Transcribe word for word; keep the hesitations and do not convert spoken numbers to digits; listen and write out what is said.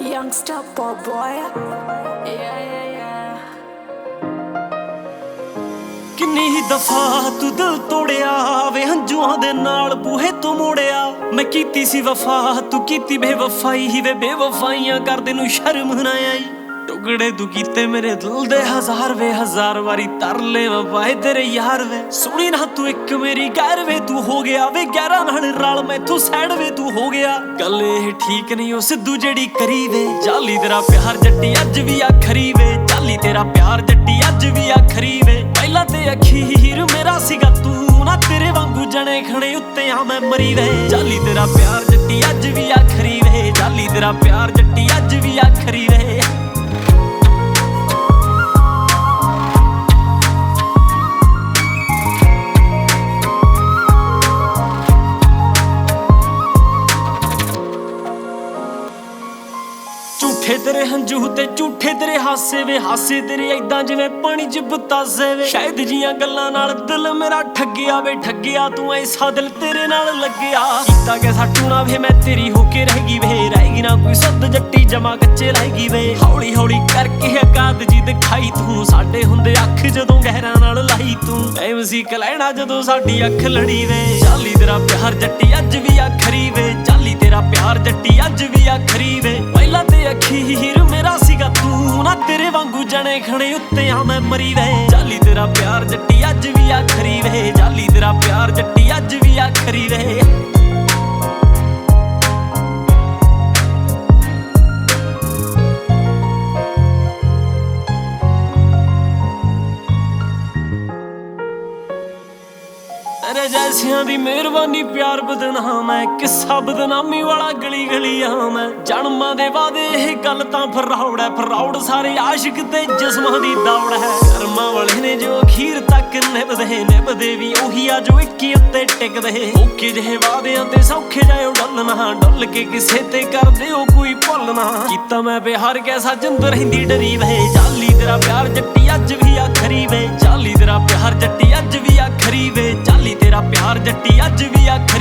Youngster pop boy. Yeah, yeah, yeah. ਕਿੰਨੀ ਹੀ ਦਫਾ ਤੂੰ ਦਿਲ ਤੋੜਿਆ ਵੇ ਹੰਝੂਆਂ ਦੇ ਨਾਲ ਬੂਹੇ ਤੋਂ ਮੋੜਿਆ। ਮੈਂ ਕੀਤੀ ਸੀ ਵਫਾ ਤੂੰ ਕੀਤੀ ਬੇਵਫਾਈ ਹੀ ਵੇ ਬੇਵਫਾਈਆਂ ਕਰਦੇ ਨੂੰ ਸ਼ਰਮ ਨਾ ਆਈ। ਟੁਕੜੇ ਤੂੰ ਕੀਤੇ ਮੇਰੇ ਦਿਲ ਦੇ ਹਜ਼ਾਰ ਵੇ ਹਜ਼ਾਰ ਵਾਰੀ ਤਰਲੇ ਵਫਾਏ ਤੇਰੇ ਯਾਰ ਵੇ। ਸੁਣੀ ਨਾ ਤੂੰ ਇੱਕ ਮੇਰੀ ਗੈਰ ਵੇ ਤੂੰ ਹੋ ਗਿਆ ਵੇ ਗਹਿਰਾ ਨਾਲ ਰਲ ਮੈਥੋਂ ਸੈਡ ਵੇ ਤੂੰ ਹੋ ਗਿਆ। ਗੱਲ ਇਹ ਠੀਕ ਨਹੀਂ ਉਹ ਸਿੱਧੂ ਜਿਹੜੀ ਕਰੀ ਵੇ। ਜਾਲੀ ਤੇਰਾ ਪਿਆਰ ਜੱਟੀ ਅੱਜ ਵੀ ਆਖਰੀ ਵੇ। ਜਾਲੀ ਤੇਰਾ ਪਿਆਰ ਜੱਟੀ ਅੱਜ ਵੀ ਆਖਰੀ ਵੇ। ਪਹਿਲਾਂ ਤੇ ਅਖੀਰ ਮੇਰਾ ਸੀਗਾ ਤੂੰ ਨਾ ਤੇਰੇ ਵਾਂਗੂ ਜਣੇ ਖਣੇ ਉੱਤੇ ਆ ਮੈਂ ਮਰੀ ਵੇ। ਜਾਲੀ ਤੇਰਾ ਪਿਆਰ ਜੱਟੀ ਅੱਜ ਵੀ ਆਖਰੀ ਵੇ। ਜਾਲੀ ਤੇਰਾ ਪਿਆਰ ਜੱਟੀ ਅੱਜ ਵੀ ਆਖਰੀ ਵੇ। ਝੂਠੇ ਤੇਰੇ ਹੰਝੂ ਤੇ ਝੂਠੇ ਤੇਰੇ ਹਾਸੇ ਵੇ। ਹਾਸੇ ਤੇਰੇ ਏਦਾਂ ਜਿਵੇਂ ਪਾਣੀ ਚ ਬਤਾਸੇ ਵੇ। ਸ਼ਾਇਦ ਜੀਆਂ ਗੱਲਾਂ ਨਾਲ ਦਿਲ ਮੇਰਾ ਠੱਗਿਆ ਵੇ। ਠੱਗਿਆ ਤੂੰ ਐਸਾ ਦਿਲ ਤੇਰੇ ਨਾਲ ਲੱਗਿਆ। ਕੀਤਾ ਕਿ ਸਾਟੂਣਾ ਵੇ ਮੈਂ ਤੇਰੀ ਹੋ ਕੇ ਰਹਿ ਗਈ ਵੇ। ਰਹਿ ਨਾ ਕੋਈ ਸੱਦ ਜੱਟੀ ਜਮਾ ਕੱਚੇ ਰਹਿ ਗਈ ਵੇ। ਹੌਲੀ ਹੌਲੀ ਕਰਕੇ ਔਕਾਤ ਜੀ ਦਿਖਾਈ ਤੂੰ। ਸਾਡੇ ਹੁੰਦੇ ਅੱਖ ਜਦੋਂ ਗਹਿਰਾਂ ਨਾਲ ਲਾਈ ਤੂੰ। ਟਾਈਮ ਸੀ ਕਲੈਣਾ ਜਦੋਂ ਸਾਡੀ ਅੱਖ ਲੜੀ ਵੇ। ਜਾਲੀ ਤੇਰਾ ਪਿਆਰ ਜੱਟੀ ਅੱਜ ਵੀ ਆਖਰੀ ਵੇ। ਜਾਲੀ ਤੇਰਾ ਪਿਆਰ ਜੱਟੀ ਅੱਜ ਵੀ ਆਖਰੀ ਵੇ। ਪਹਿਲਾਂ ਤੇ ਅਖੀਰ ਮੇਰਾ ਸੀਗਾ ਤੂੰ ਨਾ ਤੇਰੇ ਵਾਂਗੂ ਜਣੇ ਖਣੇ ਉੱਤੇ ਆ ਮੈਂ ਮਰੀ ਵੇ। ਜਾਲੀ ਤੇਰਾ ਪਿਆਰ ਜੱਟੀ ਅੱਜ ਵੀ ਆਖਰੀ ਵੇ। ਜਾਲੀ ਤੇਰਾ ਪਿਆਰ ਜੱਟੀ ਅੱਜ ਵੀ ਆਖਰੀ ਵੇ। ਤੇਰੇ ਜੈਸਿਆਂ ਦੀ ਮਿਹਰਬਾਨੀ ਪਿਆਰ ਬਦਨਾਮ ਹੈ। ਕਿੱਸਾ ਬਦਨਾਮੀ ਵਾਲਾ ਗਲੀ ਗਲੀ ਆਮ ਹੈ। ਜਨਮਾਂ ਦੇ ਵਾਦੇ ਇਹ ਗੱਲ ਤਾਂ ਫਰਾਉੜ ਹੈ। ਫਰਾਉੜ ਸਾਰੇ ਆਸ਼ਿਕ ਤੇ ਜਿਸਮਾਂ ਦੀ ਦੌੜ ਹੈ। ਕਰਮਾਂ ਵਾਲੇ ਨੇ ਜੋ ਅਖੀਰ ਤੱਕ ਨਿਭਦੇ ਨਿਭਦੇ ਵੀ ਉਹੀ ਆ ਜੋ ਇੱਕੀ ਉੱਤੇ ਟਿਕਦੇ। ਔਖੇ ਜਿਹੇ ਵਾਦਿਆਂ ਤੇ ਸੌਖੇ ਜਾਇਓ ਡੁੱਲਣਾ। ਡੁੱਲ ਕੇ ਕਿਸੇ ਤੇ ਕਰਦੇ ਹੋ ਕੋਈ ਭੁੱਲਣਾ। ਕੀਤਾ ਮੈਂ ਪਿਆਰ ਕੈਸਾ ਜਿੰਦ ਰਹਿੰਦੀ ਡਰੀ ਵੇ। ਜਾਲੀ ਤੇਰਾ ਪਿਆਰ ਜੱਟੀ ਅੱਜ ਵੀ ਆਖਰੀ ਵੇ। ਜਾਲੀ ਤੇਰਾ ਪਿਆਰ ਜੱਟੀ ਅੱਜ ਵੀ ਆਖਰੀ ਵੇ। ਜਾਲੀ ਤੇਰਾ ਪਿਆਰ ਜੱਟੀ ਅੱਜ ਵੀ ਆਖਰੀ